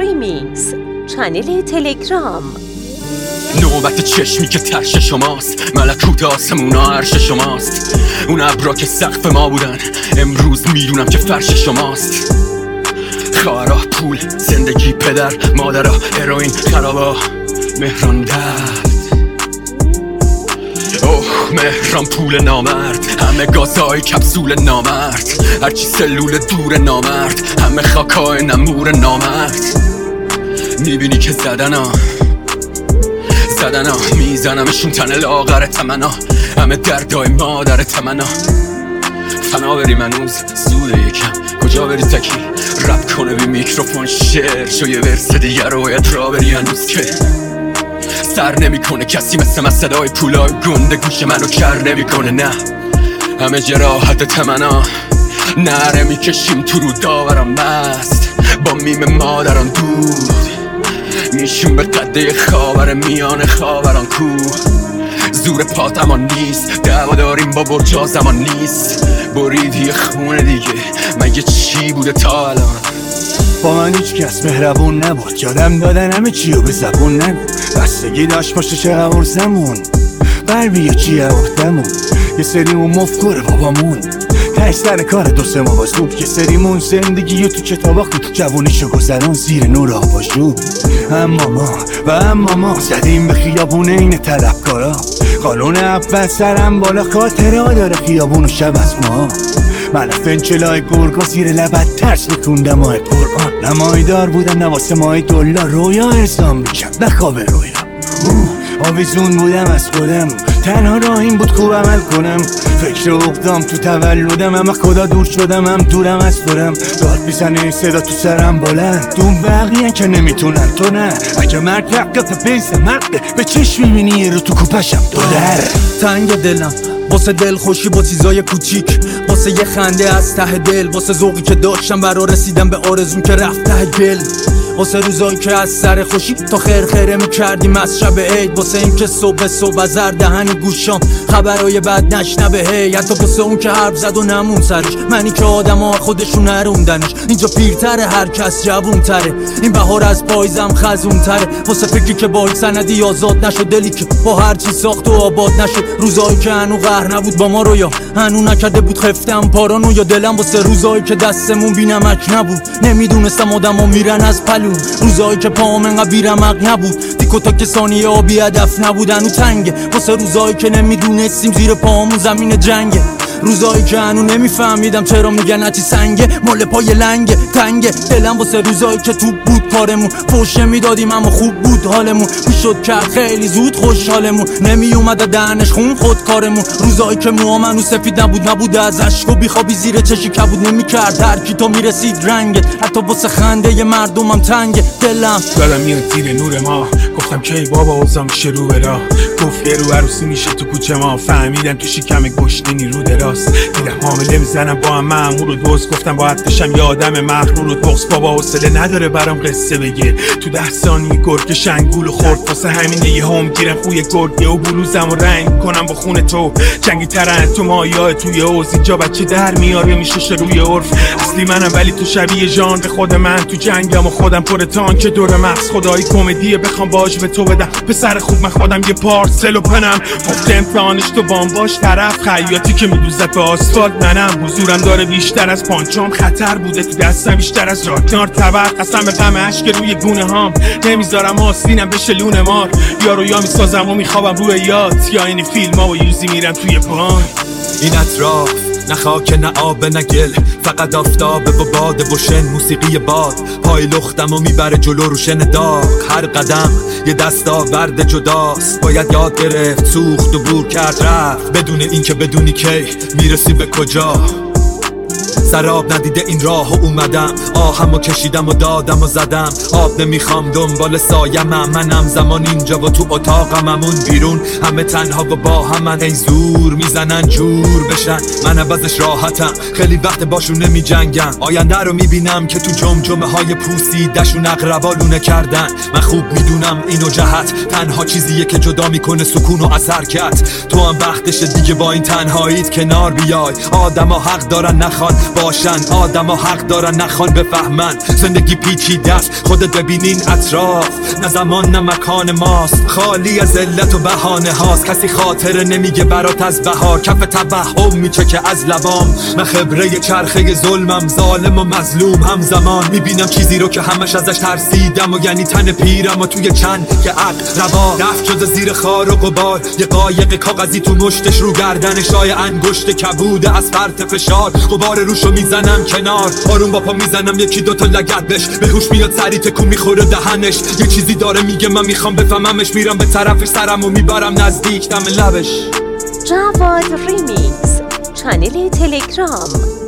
ریمیکس چنل تلگرام. نوبت چشمی که ترش شماست، ملکوت آسمونا عرش شماست. اون ابرا که سقف ما بودن امروز میدونم که فرش شماست. خواهرا، پول، زندگی، پدر، مادرها، هروئین، خرابا، مهران درد. اوه مهران پول نامرد، همه گازهای کپسول نامرد، هرچی سلول دور نامرد، همه خاکای نمور نامرد. میبینی که زدنا میزنمشون تن لاغر تمنا، همه دردای مادر تمنا. فنا بری منوز زوده یکم، کجا بری تکی رپ کنه بی میکروفون شعر شو یه ورس دیگه رو باید را بری هنوز که سر نمی کنه کسی مثل من صدای پولای گنده گوش منو کر نمی کنه. نه همه جراحت تمنا نره میکشیم تو رو داورم مست با میم مادران دود میشون به قده خاور میان خاوران کو. زور پات امان نیست، دعوا داریم با برجا زمان نیست. بریدی خونه دیگه مگه چی بوده تا الان؟ با من هیچ کس مهربون نبود، یادم دادن همه چیو به زبون نگو. بستگی داشت باشه چه قورزمون بر بیا چیه وقتمون. یه سریمون مفکر بابامون تش سر کار دو سه ما باز بود. یه سریمون زندگی تو کتابا خود جوونیشو گذران زیر نور آباژور. اما ما زدیم به خیابون این طلبکارا. قانون اول سرم بالا خاطره ها داره خیابون و شب از ما. من فنچلای گرگا زیر لبت ترس میکوندم ماه قرآن. نمایدار بودم نواسه ماه دلار رویا ارسام میکم نخواب رویا. آویزون بودم از خودم، تنها راهیم بود خوب عمل کنم. فکر اقدام تو تولدم، اما خدا دور شدم هم دورم از خودم. داد میزنه این صدا تو سرم بلند، دون بقیه که نمیتونن تو نه. اگه مرد حقیقت بیز مرده به چشم میبینی یه رو تو کوپشم دو در. تنگ دلم واسه دل خوشی با چیزای کوچیک، واسه یه خنده از ته دل، واسه ذوقی که داشتم برا رسیدم به آرزوم که رفت ته گل، واسه روزایی که از سر خوشی تا خیره میکردیم از شب عید، واسه این که صبح از هر دهن گوشام خبرای بد نشنوه هی، حتی واسه اون که حرف زد و نمون سرش، منی که آدما خودشون نروندنش. اینجا پیرتره هر کس جوونتره، این بهار از پاییزم خزونتره، واسه فکری که با سندی آزاد نشد، دلی که با هر چی ساخت و آباد نشد، روزایی که هنو قهر نبود با ما رو یا هنو نکرده بود خفتم پارانو، یا دلم واسه روزایی که دستمون بی‌نمک نبود، نمیدونستم آدما میرن از پلو، روزایی که پام انقدر بیرمق نبود، تیکو تا که ثانیه آبی هدف نبودن و تنگه، واسه روزایی که نمیدونستیم زیر پامون زمین جنگه، روزایی که هنو نمیفهمیدم چرا میگن هرچی سنگه مال پای لنگه تنگه، دلم واسه روزایی که تو بود کارمون، فوشه میدادیم اما خوب بود حالمون، میشد کرد خیلی زود خوشحالمون، نمیومد دهنش خون خود کارمون، روزایی که موام هنو سفید نبود از اشک و بیخوابی زیر چشی کبود نمیکرد هر کی تو میرسید رنگه، حتی واسه خنده ی مردمم تنگه دلم. دادم میاد زیر نور ما، گفتم کی بابا اوضاع میشه رو به راه، گفت یه رو عروسی میشه تو کوچه ما، فهمیدم تو شکم گشنینی رو دراز، دیدم حامله میزنم با هم مأمور و دوست، گفتم باید بشم یه آدم مغرور و بغض، بابا حوصله نداره برام قصه بگه، تو 10 ثانیه گرگ شنگول و خورد، واسه همینه یه هم گیرم خوی گرگه و بلوزم و رنگ کنم با خون تو، جنگی ترن تو مایه توی حوض، اینجا بچه در میاره میشه روی عرف، اصلی منم ولی تو شبیه ژانر خود من، تو جنگم و خودم پر تانک دور مغز، خدایی کمدیه بخوام باج به تو بدم، پسر خوب من خودم یه پارسل و پنم، گفت امتحانش تو بام باش طرف، خیاطی که میدوزد به آسفالت منم، حضورم داره بیشتر از پانچام، خطر بوده تو دستم بیشتر از راکنار طبق، قسم به غم اشک روی گونه هام، نمیذارم آستینم بشه لونه مار، یارو یا میسازم و میخوابم روی یاد، یا این فیلم ها و یوزی میرم توی پان. این اطراف نه خاک نه آب نه گل، فقط آفتابه و باده و شن، موسیقی باد پای لختم و میبره جلو روشن داغ، هر قدم یه دستاورد جداست، باید یاد گرفت سوخت و بور کرد رفت، بدون این که بدونی کی میرسی به کجا، سراب ندیده این راه و اومدم، آهمو کشیدم و دادم و زدم، آب نمیخوام دنبال سایمم، منم زمان اینجا و تو اتاقمم، اون بیرون همه تنها و با همن، ای زور میزنن جور بشن، من عوضش راحتم، خیلی وقت باشون نمی جنگم، آینده رو میبینم که تو جمجمه های پوسیدشون اقربالونه کردن، من خوب میدونم اینو جهت تنها چیزیه که جدا میکنه سکون و از حرکت، تو هم وقتشه دیگه با این تنهاییت کنار بیای، آدما حق دارن نخوان باشن آدم ها حق دارن نخوان بفهمن زندگی پیچیده است خودت ببینین اطراف نه زمان نه مکان ماست خالی از علت و بهانه هاست کسی خاطره نمیگه برات از بهار کف توهم میچکه از لبام من خبره چرخه ظلمم ظالم و مظلوم همزمان میبینم چیزی رو که همش ازش ترسیدم و یعنی تن پیرم و توی چند که عقل روا رفت شده زیر خار و غبار یه قایق کاغذی تو مشتش رو گردنش های انگشت کبوده از فرط فشار غبار روشو میزنم کنار آروم با پا میزنم یکی دوتا لگد بش به هوش میاد سری تکون میخوره دهنش یه چیزی داره میگه من میخوام بفهممش میرم به طرفش سرم و میبرم نزدیک دم لبش جواد ریمیکس چنل تلگرام